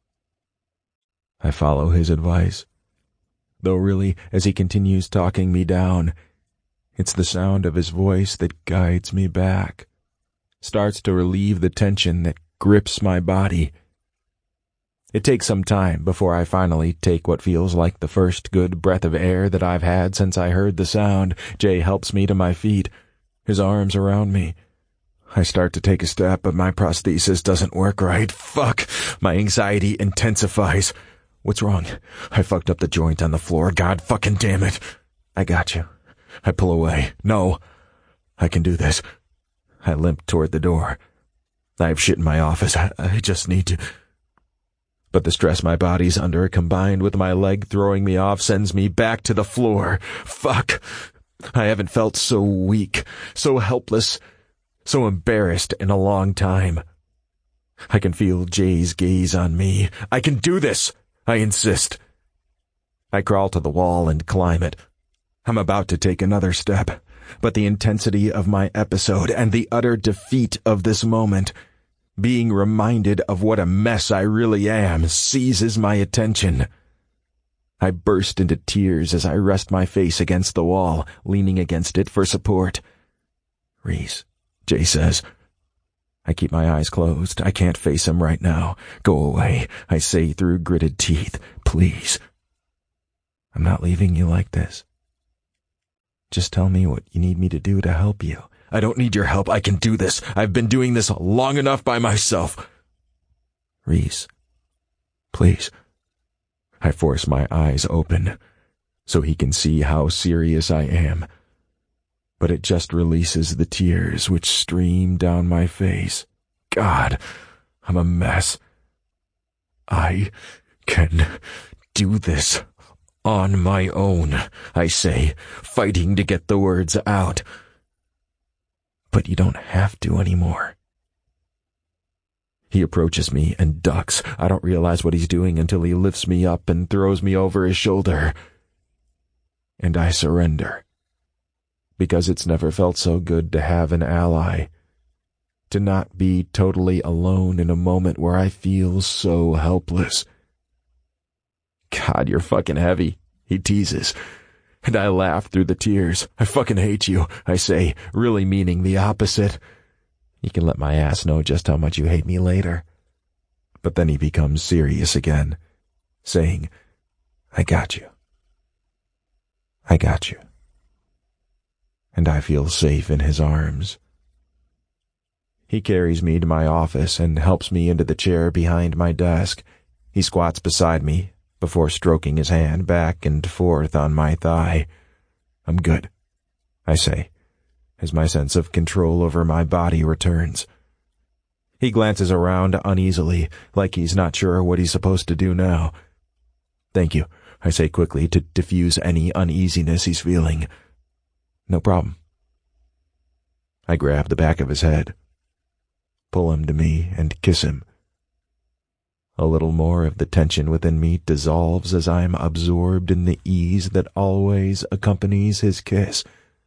I follow his advice, though really, as he continues talking me down, it's the sound of his voice that guides me back, starts to relieve the tension that grips my body. It takes some time before I finally take what feels like the first good breath of air that I've had since I heard the sound. Jay helps me to my feet, his arms around me. I start to take a step, but my prosthesis doesn't work right. Fuck! My anxiety intensifies. "What's wrong?" "I fucked up the joint on the floor. God fucking damn it." "I got you." I pull away. "No. I can do this." I limp toward the door. I have shit in my office. I just need to... But the stress my body's under, combined with my leg throwing me off, sends me back to the floor. Fuck! I haven't felt so weak, so helpless, so embarrassed in a long time. I can feel Jay's gaze on me. I can do this, I insist. I crawl to the wall and climb it. I'm about to take another step, but the intensity of my episode and the utter defeat of this moment, being reminded of what a mess I really am, seizes my attention. I burst into tears as I rest my face against the wall, leaning against it for support. Reese, Jay says. I keep my eyes closed. I can't face him right now. Go away, I say through gritted teeth. Please. I'm not leaving you like this. Just tell me what you need me to do to help you. I don't need your help. I can do this. I've been doing this long enough by myself. Reese, please. I force my eyes open so he can see how serious I am. But it just releases the tears which stream down my face. God, I'm a mess. I can do this on my own, I say, fighting to get the words out. But you don't have to anymore. He approaches me and ducks. I don't realize what he's doing until he lifts me up and throws me over his shoulder. And I surrender. Because it's never felt so good to have an ally. To not be totally alone in a moment where I feel so helpless. God, you're fucking heavy, he teases. And I laugh through the tears. I fucking hate you, I say, really meaning the opposite. You can let my ass know just how much you hate me later. But then he becomes serious again, saying, I got you. I got you. And I feel safe in his arms. He carries me to my office and helps me into the chair behind my desk. He squats beside me before stroking his hand back and forth on my thigh. I'm good, I say, as my sense of control over my body returns. He glances around uneasily, like he's not sure what he's supposed to do now. Thank you, I say quickly to diffuse any uneasiness he's feeling. No problem. I grab the back of his head, pull him to me, and kiss him. A little more of the tension within me dissolves as I'm absorbed in the ease that always accompanies his kiss.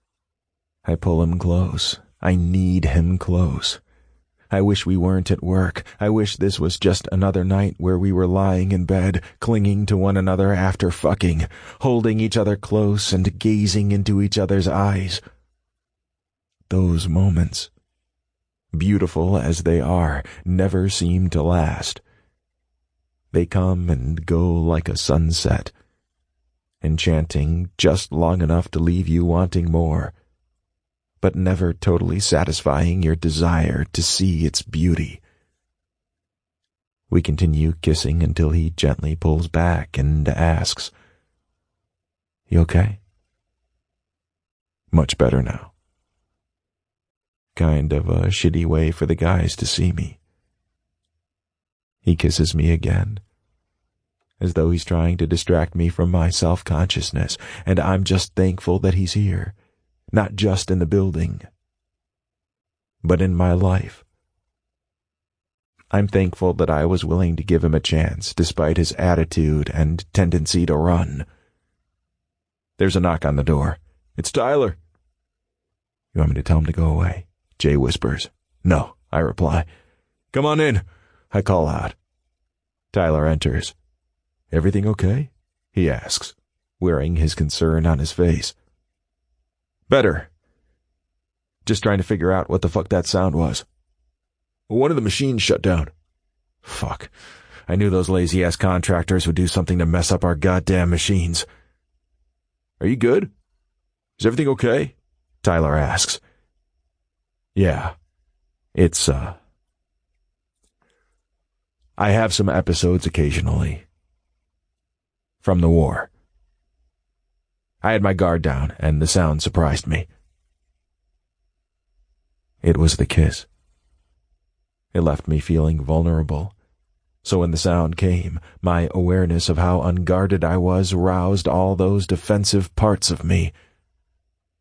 I pull him close. I need him close. I wish we weren't at work. I wish this was just another night where we were lying in bed, clinging to one another after fucking, holding each other close and gazing into each other's eyes. Those moments, beautiful as they are, never seem to last. They come and go like a sunset, enchanting just long enough to leave you wanting more, but never totally satisfying your desire to see its beauty. We continue kissing until he gently pulls back and asks, You okay? Much better now. Kind of a shitty way for the guys to see me. He kisses me again, as though he's trying to distract me from my self-consciousness, and I'm just thankful that he's here, not just in the building, but in my life. I'm thankful that I was willing to give him a chance, despite his attitude and tendency to run. There's a knock on the door. It's Tyler. You want me to tell him to go away? Jay whispers. No, I reply. Come on in, I call out. Tyler enters. Everything okay? He asks, wearing his concern on his face. Better. Just trying to figure out what the fuck that sound was. One of the machines shut down. Fuck. I knew those lazy-ass contractors would do something to mess up our goddamn machines. Are you good? Is everything okay? Tyler asks. Yeah. It's, I have some episodes occasionally. From the war. I had my guard down, and the sound surprised me. It was the kiss. It left me feeling vulnerable. So when the sound came, my awareness of how unguarded I was roused all those defensive parts of me.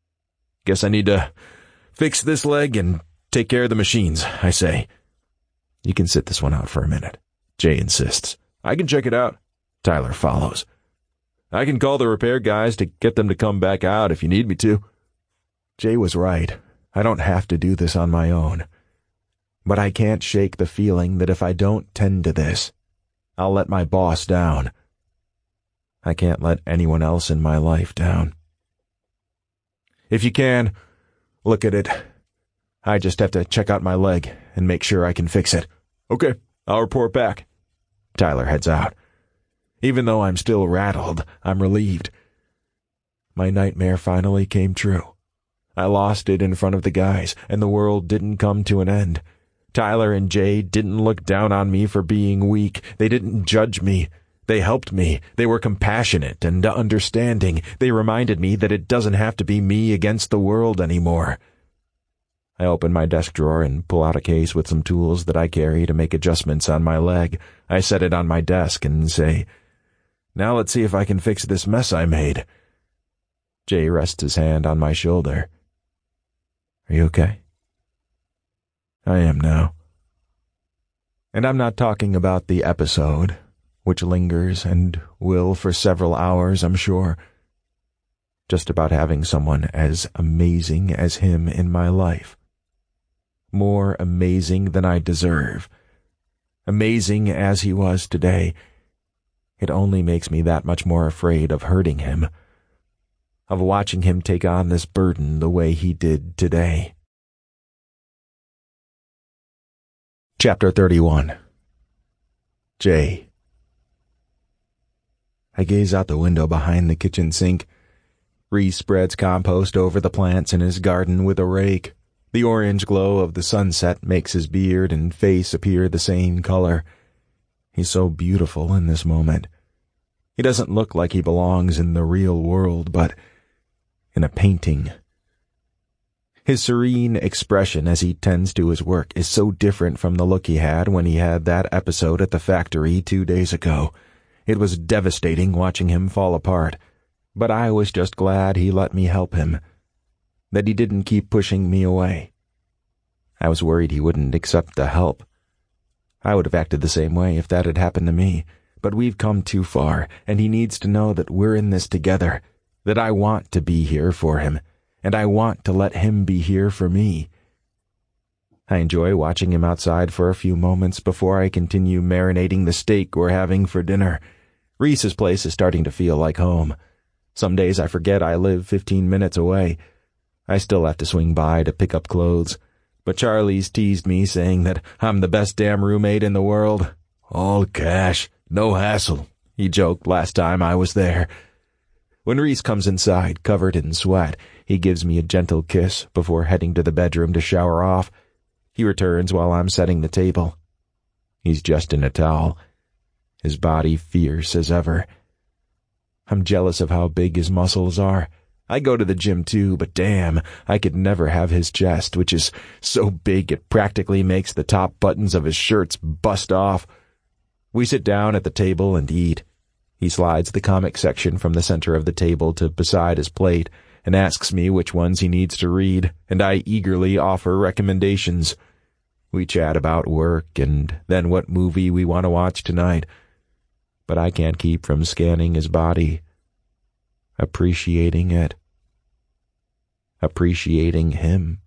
Guess I need to fix this leg and take care of the machines, I say. You can sit this one out for a minute, Jay insists. I can check it out. Tyler follows. I can call the repair guys to get them to come back out if you need me to. Jay was right. I don't have to do this on my own. But I can't shake the feeling that if I don't tend to this, I'll let my boss down. I can't let anyone else in my life down. If you can, look at it. I just have to check out my leg and make sure I can fix it. Okay, I'll report back. Tyler heads out. Even though I'm still rattled, I'm relieved. My nightmare finally came true. I lost it in front of the guys, and the world didn't come to an end. Tyler and Jay didn't look down on me for being weak. They didn't judge me. They helped me. They were compassionate and understanding. They reminded me that it doesn't have to be me against the world anymore. I open my desk drawer and pull out a case with some tools that I carry to make adjustments on my leg. I set it on my desk and say, "Now let's see if I can fix this mess I made." Jay rests his hand on my shoulder. "Are you okay?" I am now. And I'm not talking about the episode, which lingers and will for several hours, I'm sure. Just about having someone as amazing as him in my life. More amazing than I deserve. Amazing as he was today. It only makes me that much more afraid of hurting him. Of watching him take on this burden the way he did today. Chapter 31. Jay. I gaze out the window behind the kitchen sink. Reese spreads compost over the plants in his garden with a rake. The orange glow of the sunset makes his beard and face appear the same color. He's so beautiful in this moment. He doesn't look like he belongs in the real world, but in a painting. His serene expression as he tends to his work is so different from the look he had when he had that episode at the factory 2 days ago. It was devastating watching him fall apart, but I was just glad he let me help him, that he didn't keep pushing me away. I was worried he wouldn't accept the help. I would have acted the same way if that had happened to me, but we've come too far, and he needs to know that we're in this together, that I want to be here for him, and I want to let him be here for me. I enjoy watching him outside for a few moments before I continue marinating the steak we're having for dinner. Reese's place is starting to feel like home. Some days I forget I live 15 minutes away. I still have to swing by to pick up clothes, but Charlie's teased me saying that I'm the best damn roommate in the world. All cash, no hassle, he joked last time I was there. When Reese comes inside, covered in sweat, he gives me a gentle kiss before heading to the bedroom to shower off. He returns while I'm setting the table. He's just in a towel, his body fierce as ever. I'm jealous of how big his muscles are. I go to the gym too, but damn, I could never have his chest, which is so big it practically makes the top buttons of his shirts bust off. We sit down at the table and eat. He slides the comic section from the center of the table to beside his plate and asks me which ones he needs to read, and I eagerly offer recommendations. We chat about work and then what movie we want to watch tonight, but I can't keep from scanning his body, appreciating it, appreciating him.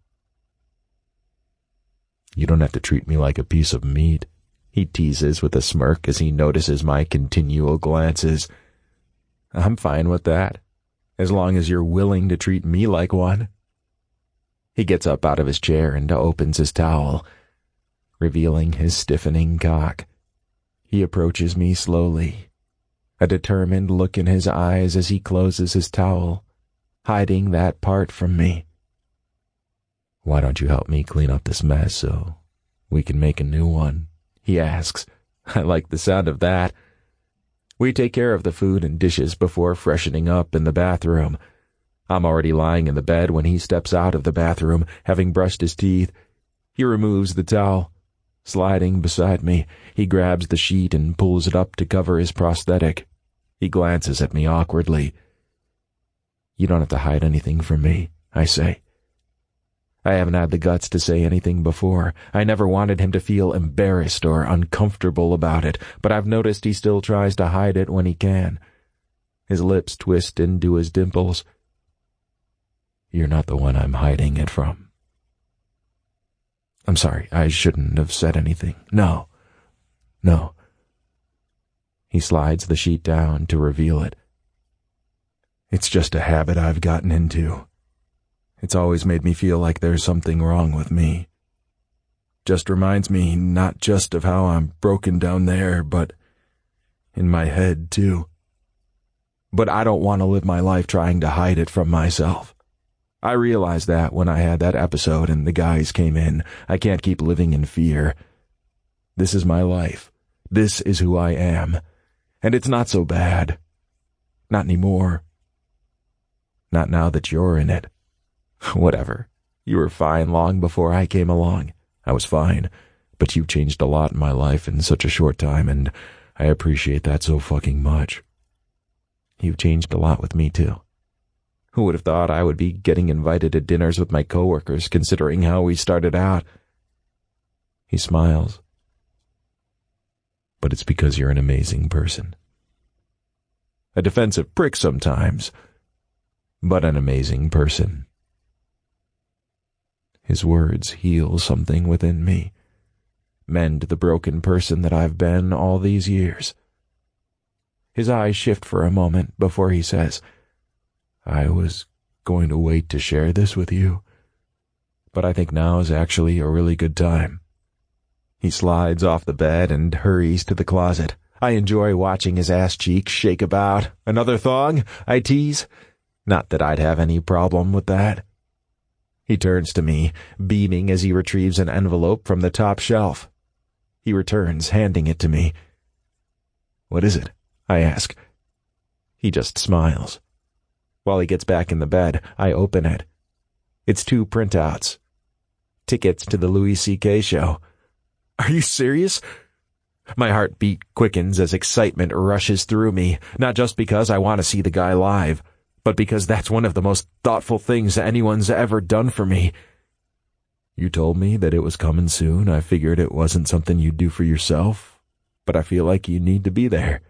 You don't have to treat me like a piece of meat, he teases with a smirk as he notices my continual glances. I'm fine with that, as long as you're willing to treat me like one. He gets up out of his chair and opens his towel, revealing his stiffening cock. He approaches me slowly, a determined look in his eyes as he closes his towel, hiding that part from me. Why don't you help me clean up this mess so we can make a new one? He asks. I like the sound of that. We take care of the food and dishes before freshening up in the bathroom. I'm already lying in the bed when he steps out of the bathroom, having brushed his teeth. He removes the towel. Sliding beside me, he grabs the sheet and pulls it up to cover his prosthetic. He glances at me awkwardly. You don't have to hide anything from me, I say. I haven't had the guts to say anything before. I never wanted him to feel embarrassed or uncomfortable about it, but I've noticed he still tries to hide it when he can. His lips twist into his dimples. You're not the one I'm hiding it from. I'm sorry, I shouldn't have said anything. No. He slides the sheet down to reveal it. It's just a habit I've gotten into. It's always made me feel like there's something wrong with me. Just reminds me not just of how I'm broken down there, but in my head, too. But I don't want to live my life trying to hide it from myself. I realized that when I had that episode and the guys came in. I can't keep living in fear. This is my life. This is who I am. And it's not so bad. Not anymore. Not now that you're in it. Whatever. You were fine long before I came along. I was fine. But you've changed a lot in my life in such a short time, and I appreciate that so fucking much. You've changed a lot with me, too. Who would have thought I would be getting invited to dinners with my coworkers, considering how we started out? He smiles. But it's because you're an amazing person. A defensive prick sometimes, but an amazing person. His words heal something within me, mend the broken person that I've been all these years. His eyes shift for a moment before he says, I was going to wait to share this with you, but I think now is actually a really good time. He slides off the bed and hurries to the closet. I enjoy watching his ass cheeks shake about. Another thong? I tease. Not that I'd have any problem with that. He turns to me, beaming as he retrieves an envelope from the top shelf. He returns, handing it to me. What is it? I ask. He just smiles. While he gets back in the bed, I open it. It's 2 printouts. Tickets to the Louis C.K. show. Are you serious? My heartbeat quickens as excitement rushes through me, not just because I want to see the guy live, but because that's one of the most thoughtful things anyone's ever done for me. You told me that it was coming soon. I figured it wasn't something you'd do for yourself, but I feel like you need to be there.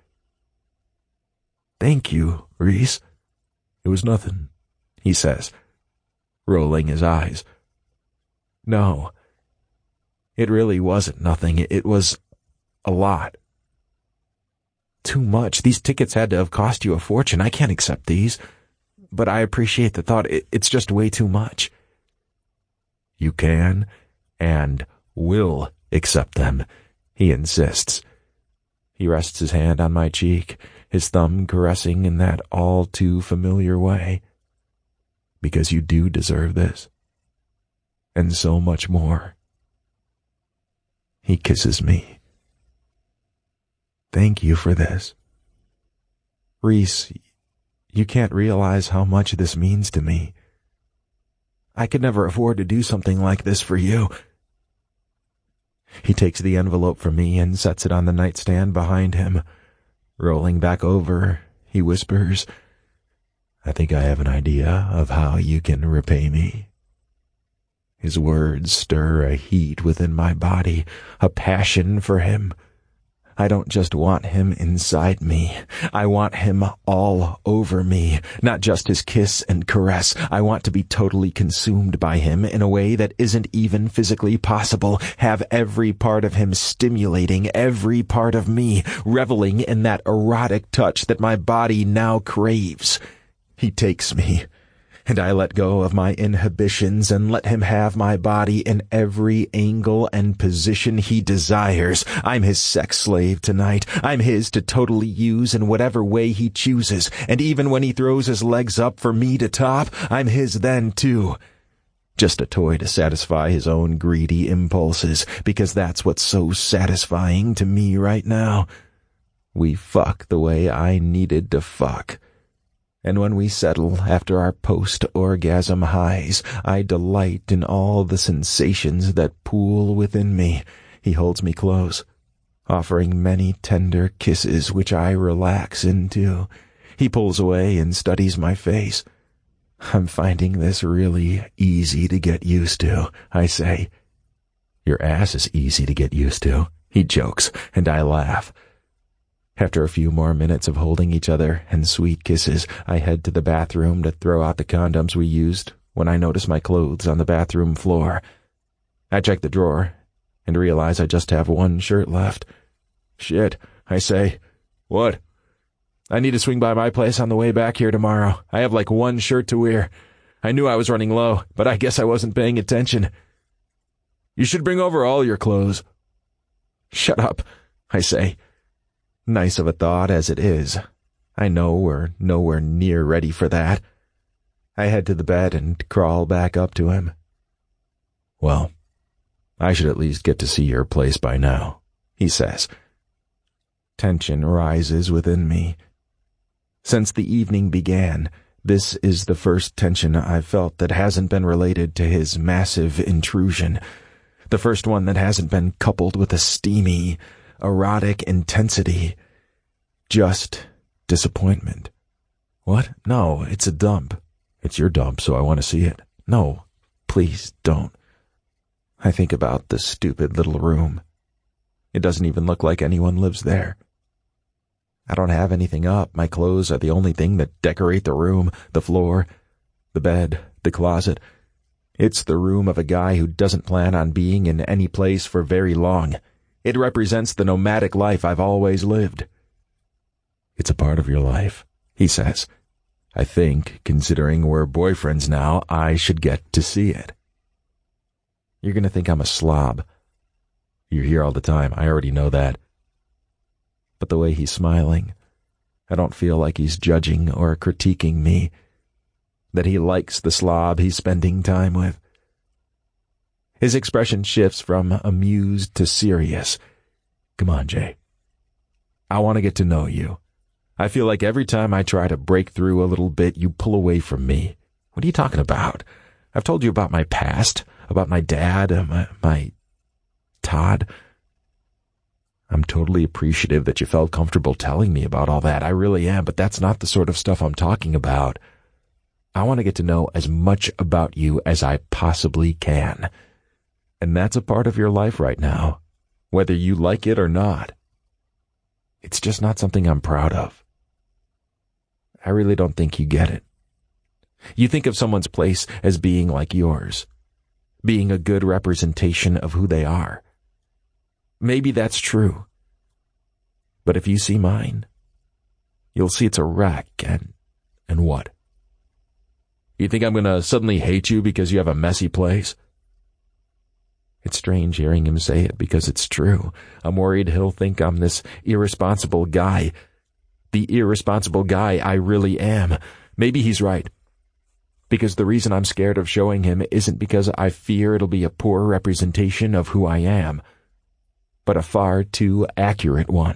Thank you, Reese. It was nothing, he says, rolling his eyes. No, it really wasn't nothing. It was a lot. Too much. These tickets had to have cost you a fortune. I can't accept these. But I appreciate the thought. It's just way too much. You can and will accept them, he insists. He rests his hand on my cheek, his thumb caressing in that all too familiar way. Because you do deserve this. And so much more. He kisses me. Thank you for this. Reese, you can't realize how much this means to me. I could never afford to do something like this for you. He takes the envelope from me and sets it on the nightstand behind him. Rolling back over, he whispers, I think I have an idea of how you can repay me. His words stir a heat within my body, a passion for him. I don't just want him inside me. I want him all over me, not just his kiss and caress. I want to be totally consumed by him in a way that isn't even physically possible. Have every part of him stimulating every part of me, reveling in that erotic touch that my body now craves. He takes me, and I let go of my inhibitions and let him have my body in every angle and position he desires. I'm his sex slave tonight. I'm his to totally use in whatever way he chooses, and even when he throws his legs up for me to top, I'm his then too. Just a toy to satisfy his own greedy impulses, because that's what's so satisfying to me right now. We fuck the way I needed to fuck. And when we settle after our post-orgasm highs, I delight in all the sensations that pool within me. He holds me close, offering many tender kisses which I relax into. He pulls away and studies my face. I'm finding this really easy to get used to, I say. Your ass is easy to get used to, he jokes, and I laugh. After a few more minutes of holding each other and sweet kisses, I head to the bathroom to throw out the condoms we used when I notice my clothes on the bathroom floor. I check the drawer and realize I just have one shirt left. Shit, I say. What? I need to swing by my place on the way back here tomorrow. I have like one shirt to wear. I knew I was running low, but I guess I wasn't paying attention. You should bring over all your clothes. Shut up, I say. Nice of a thought as it is. I know we're nowhere near ready for that. I head to the bed and crawl back up to him. Well, I should at least get to see your place by now, he says. Tension rises within me. Since the evening began, this is the first tension I've felt that hasn't been related to his massive intrusion. The first one that hasn't been coupled with a steamy, erotic intensity. Just disappointment. What? No, it's a dump. It's your dump, so I want to see it. No, please don't. I think about the stupid little room. It doesn't even look like anyone lives there. I don't have anything up. My clothes are the only thing that decorate the room, the floor, the bed, the closet. It's the room of a guy who doesn't plan on being in any place for very long. It represents the nomadic life I've always lived. It's a part of your life, he says. I think, considering we're boyfriends now, I should get to see it. You're going to think I'm a slob. You're here all the time. I already know that. But the way he's smiling, I don't feel like he's judging or critiquing me, that he likes the slob he's spending time with. His expression shifts from amused to serious. Come on, Jay. I want to get to know you. I feel like every time I try to break through a little bit, you pull away from me. What are you talking about? I've told you about my past, about my dad, my Todd. I'm totally appreciative that you felt comfortable telling me about all that. I really am, but that's not the sort of stuff I'm talking about. I want to get to know as much about you as I possibly can. And that's a part of your life right now, whether you like it or not. It's just not something I'm proud of. I really don't think you get it. You think of someone's place as being like yours, being a good representation of who they are. Maybe that's true. But if you see mine, you'll see it's a wreck and what? You think I'm going to suddenly hate you because you have a messy place? It's strange hearing him say it because it's true. I'm worried he'll think I'm this irresponsible guy. The irresponsible guy I really am. Maybe he's right. Because the reason I'm scared of showing him isn't because I fear it'll be a poor representation of who I am, but a far too accurate one.